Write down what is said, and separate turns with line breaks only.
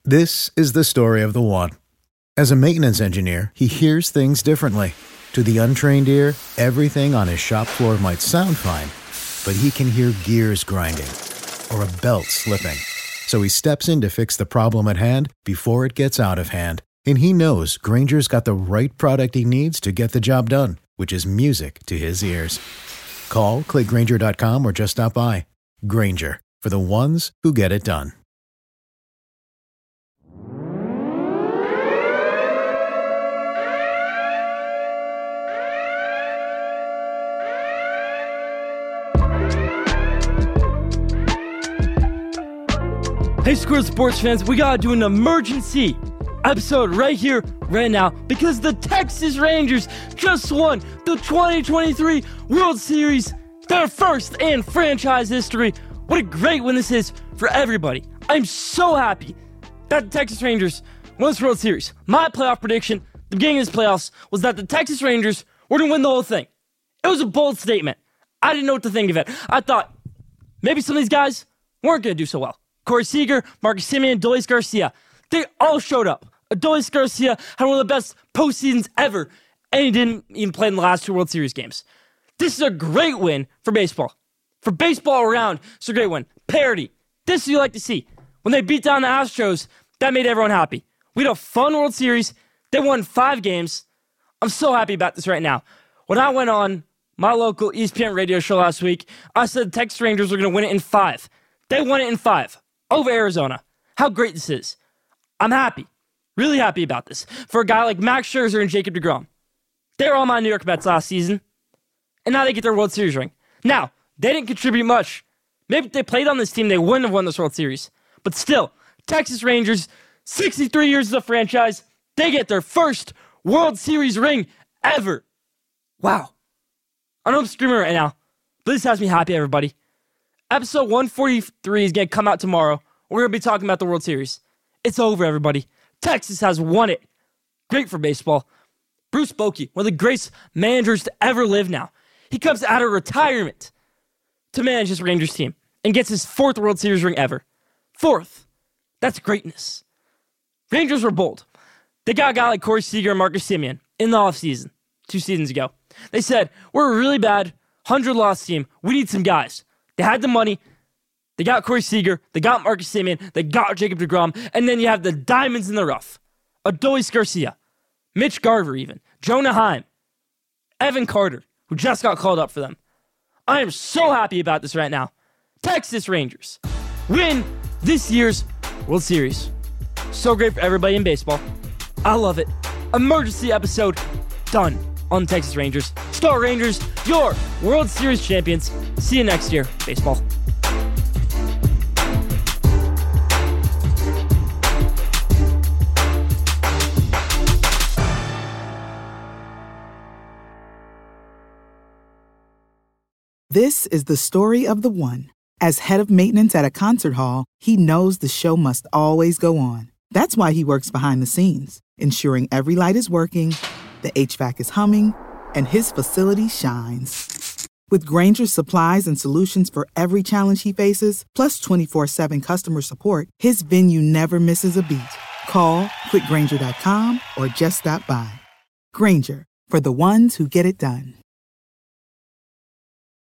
This is the story of the one. As a maintenance engineer, he hears things differently. To the untrained ear, everything on his shop floor might sound fine, but he can hear gears grinding or a belt slipping. So he steps in to fix the problem at hand before it gets out of hand. And he knows Grainger's got the right product he needs to get the job done, which is music to his ears. Call, click Grainger.com, or just stop by. Grainger, for the ones who get it done.
Hey, Square Sports fans, we gotta do an emergency episode right here, right now, because the Texas Rangers just won the 2023 World Series, their first in franchise history. What a great win this is for everybody. I'm so happy that the Texas Rangers won this World Series. My playoff prediction at the beginning of this playoffs was that the Texas Rangers were gonna win the whole thing. It was a bold statement. I didn't know what to think of it. I thought maybe some of these guys weren't gonna do so well. Corey Seager, Marcus Semien, Adolis Garcia. They all showed up. Adolis Garcia had one of the best postseasons ever, and he didn't even play in the last two World Series games. This is a great win for baseball. For baseball around, it's a great win. Parity. This is what you like to see. When they beat down the Astros, that made everyone happy. We had a fun World Series. They won 5 games. I'm so happy about this right now. When I went on my local ESPN radio show last week, I said the Texas Rangers were going to win it in 5. They won it in 5. Over Arizona. How great this is. I'm happy. Really happy about this. For a guy like Max Scherzer and Jacob deGrom. They were on my New York Mets last season. And now they get their World Series ring. Now, they didn't contribute much. Maybe if they played on this team, they wouldn't have won this World Series. But still, Texas Rangers, 63 years as a franchise, they get their first World Series ring ever. Wow. I know I'm screaming right now, but this has me happy, everybody. Episode 143 is going to come out tomorrow. We're going to be talking about the World Series. It's over, everybody. Texas has won it. Great for baseball. Bruce Bochy, one of the greatest managers to ever live now. He comes out of retirement to manage his Rangers team and gets his 4th World Series ring ever. 4th. That's greatness. Rangers were bold. They got a guy like Corey Seager and Marcus Semien in the offseason 2 seasons ago. They said, we're a really bad 100-loss team. We need some guys. They had the money. They got Corey Seager. They got Marcus Semien. They got Jacob deGrom. And then you have the diamonds in the rough. Adolis Garcia. Mitch Garver even. Jonah Heim. Evan Carter, who just got called up for them. I am so happy about this right now. Texas Rangers win this year's World Series. So great for everybody in baseball. I love it. Emergency episode done on the Texas Rangers. Star Rangers, your World Series champions. See you next year, baseball.
This is the story of the one. As head of maintenance at a concert hall, he knows the show must always go on. That's why he works behind the scenes, ensuring every light is working, the HVAC is humming, and his facility shines. With Grainger's supplies and solutions for every challenge he faces, plus 24/7 customer support, his venue never misses a beat. Call quickgrainger.com or just stop by. Grainger, for the ones who get it done.